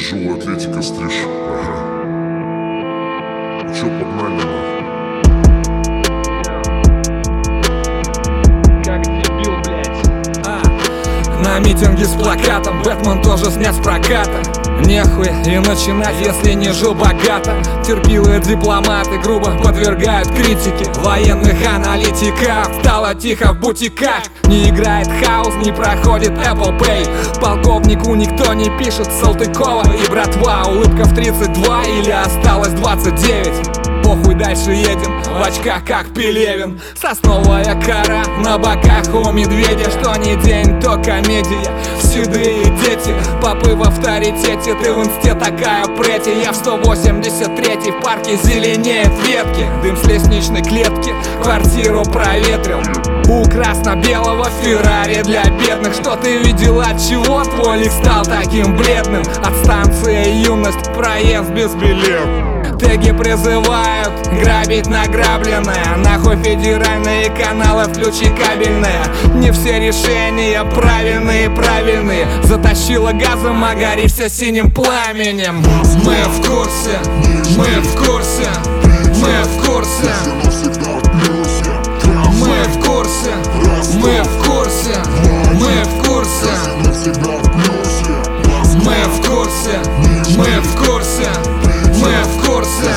Тяжелая атлетика, стриж. Ага. Ну чё, погнали, нахуй? Как дебил, блядь. На митинге с плакатом Бэтмен тоже снят с проката. Нехуй и начинать, если не жил богато. Терпилые дипломаты грубо подвергают критике военных аналитиков. Стало тихо в бутиках. Не играет хаус, не проходит Apple Pay. Полковнику никто не пишет, Салтыкова и братва. Улыбка в 32 или осталось 29. Похуй, дальше едем, в очках как Пелевин. Сосновая кора на боках у медведя. Что ни день, то комедия. Седые дети, попы в авторитете. Ты в инсте такая прети. Я в 183-й, в парке зеленеет ветки. Дым с лестничной клетки, квартиру проветрил. У красно-белого Феррари для бедных. Что ты видел, от чего твой лик стал таким бледным? От станции юность, проезд без билета. Теги призывают грабить награбленное. Нахуй федеральные каналы, включи кабельные. Не все решения правильные. Затащила газом, а гори все синим пламенем. Мы в курсе, мы в курсе, мы в курсе. Мы в курсе, мы в курсе, мы в курсе. Мы в курсе, мы в курсе, мы в курсе.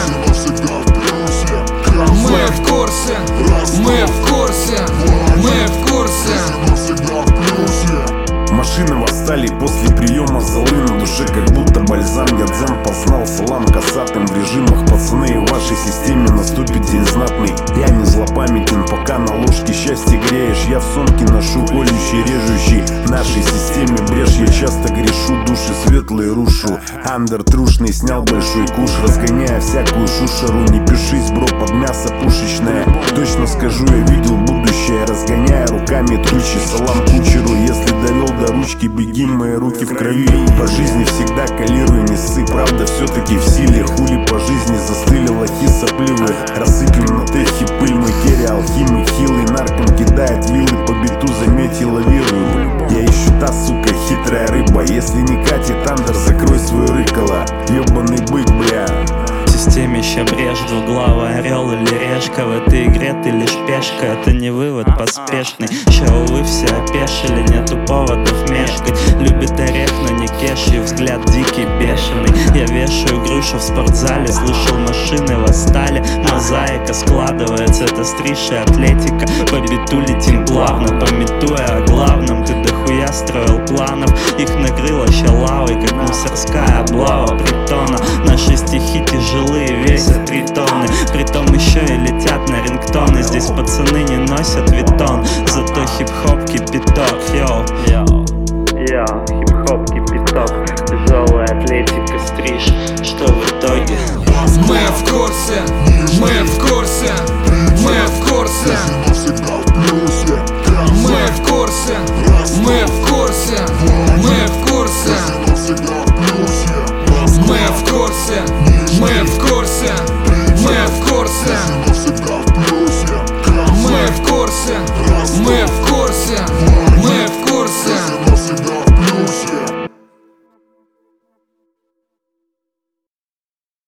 Мы в курсе, мы в курсе, мы в курсе. Машины восстали после приема золы на душе, как будто бальзам. Я дзен познал салам касатым в режимах. Пацаны, в вашей системе наступит день знатный. Я не злопамятен, пока на ложке счастье греешь. Я в сумке ношу колющий, режущий. В нашей системе брешь, я часто грешу. Души светлые рушу. Андер трушный снял большой куш, разгоняя всякую шушеру. Не пишись, бро, под мясо пушечное. Точно скажу, я видел будущее, разгоняя руками тучи. Салам кучеру, если довел до ручки, беги, мои руки в крови. По жизни всегда калируй, не ссы, правда все-таки в силе. Хули по жизни застыли лохи сопливые. Рассыпем на техе пыль, мой керри алхимик хилый. Нарком кидает вилы по биту, заметь и лавирую. Я ищу та, сука, хитрая рыба. Если не катит андер, закрой свое рыкало. Ёбаный бык, бля. В системе ща брешь, двуглавый орел или решка. В этой игре ты лишь пешка, это не вывод поспешный. Ща, увы, все опешили, нету поводов мешкать. Любит орех, но не кешью, взгляд дикий, бешеный. Я вешаю грушу в спортзале, слышал, машины восстали. Мозаика складывается, это стриж и атлетика. По биту летим плавно, пометуя о главном. Ты дохуя строил планов, их накрыло ща лавой, как мусорская облава притона. Наши стихи тяжелые, весят 3 тонны. Притом еще и летят на рингтоны. Здесь пацаны не носят витон, зато хип-хоп кипяток. Йоу, хип-хоп кипяток. Тяжелая атлетика, стриж. Что в итоге? Мы в курсе, мы в курсе, мы в курсе.